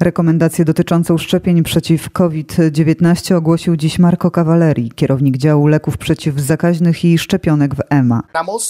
Rekomendacje dotyczące szczepień przeciw COVID-19 ogłosił dziś Marco Cavalleri, kierownik działu leków przeciwzakaźnych i szczepionek w EMA.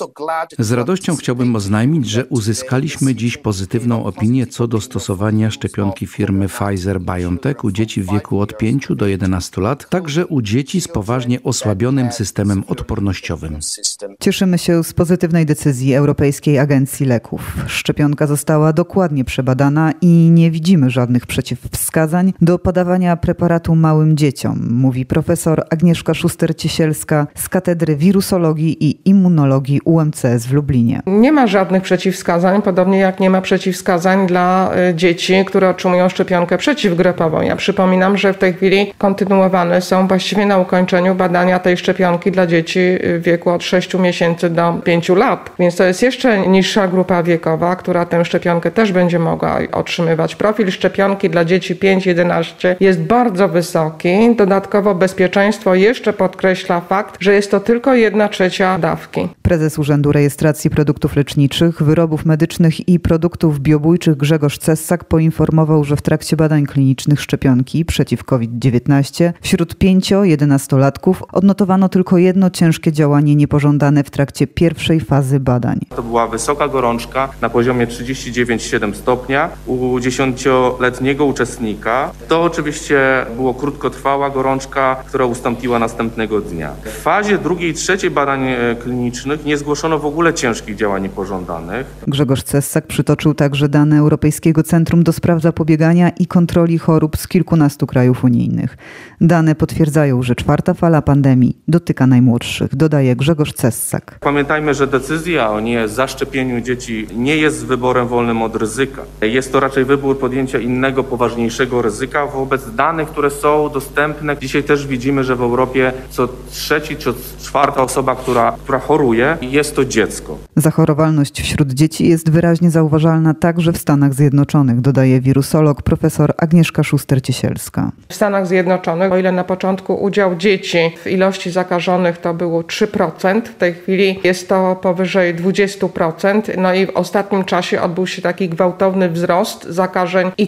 Z radością chciałbym oznajmić, że uzyskaliśmy dziś pozytywną opinię co do stosowania szczepionki firmy Pfizer-BioNTech u dzieci w wieku od 5 do 11 lat, także u dzieci z poważnie osłabionym systemem odpornościowym. Cieszymy się z pozytywnej decyzji Europejskiej Agencji Leków. Szczepionka została dokładnie przebadana i nie widzimy żadnych przeciwwskazań do podawania preparatu małym dzieciom, mówi profesor Agnieszka Szuster-Ciesielska z Katedry Wirusologii i Immunologii UMCS w Lublinie. Nie ma żadnych przeciwwskazań, podobnie jak nie ma przeciwwskazań dla dzieci, które otrzymują szczepionkę przeciwgrypową. Ja przypominam, że w tej chwili kontynuowane są właściwie na ukończeniu badania tej szczepionki dla dzieci w wieku od 6 miesięcy do 5 lat. Więc to jest jeszcze niższa grupa wiekowa, która tę szczepionkę też będzie mogła otrzymywać. Profil szczepionki dla dzieci 5-11 jest bardzo wysoki. Dodatkowo bezpieczeństwo jeszcze podkreśla fakt, że jest to tylko 1/3 dawki. Prezes Urzędu Rejestracji Produktów Leczniczych, Wyrobów Medycznych i Produktów Biobójczych Grzegorz Cessak poinformował, że w trakcie badań klinicznych szczepionki przeciw COVID-19 wśród 5-11-latków odnotowano tylko jedno ciężkie działanie niepożądane w trakcie pierwszej fazy badań. To była wysoka gorączka na poziomie 39,7 stopnia u 10-letniego uczestnika. To oczywiście była krótkotrwała gorączka, która ustąpiła następnego dnia. W fazie drugiej i trzeciej badań klinicznych nie zgłoszono w ogóle ciężkich działań niepożądanych. Grzegorz Cessak przytoczył także dane Europejskiego Centrum do Spraw Zapobiegania i Kontroli Chorób z kilkunastu krajów unijnych. Dane potwierdzają, że 4. fala pandemii dotyka najmłodszych, dodaje Grzegorz Cessak. Pamiętajmy, że decyzja o zaszczepieniu dzieci nie jest wyborem wolnym od ryzyka. Jest to raczej wybór podjęcia innego, poważniejszego ryzyka wobec danych, które są dostępne. Dzisiaj też widzimy, że w Europie co 3. czy 4. osoba, która choruje, jest to dziecko. Zachorowalność wśród dzieci jest wyraźnie zauważalna także w Stanach Zjednoczonych, dodaje wirusolog profesor Agnieszka Szuster-Ciesielska. W Stanach Zjednoczonych, o ile na początku udział dzieci w ilości zakażonych to było 3%, w tej chwili jest to powyżej 20%. No i w ostatnim czasie odbył się taki gwałtowny wzrost zakażeń i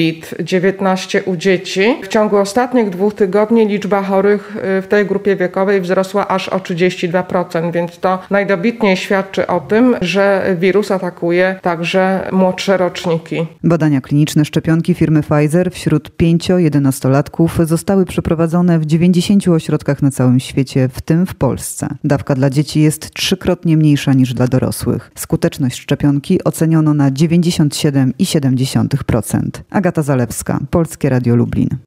COVID-19 u dzieci. W ciągu ostatnich 2 tygodni liczba chorych w tej grupie wiekowej wzrosła aż o 32%, więc to najdobitniej świadczy o tym, że wirus atakuje także młodsze roczniki. Badania kliniczne szczepionki firmy Pfizer wśród 5-11-latków zostały przeprowadzone w 90 ośrodkach na całym świecie, w tym w Polsce. Dawka dla dzieci jest 3-krotnie mniejsza niż dla dorosłych. Skuteczność szczepionki oceniono na 97,7%. Agata Zalewska, Polskie Radio Lublin.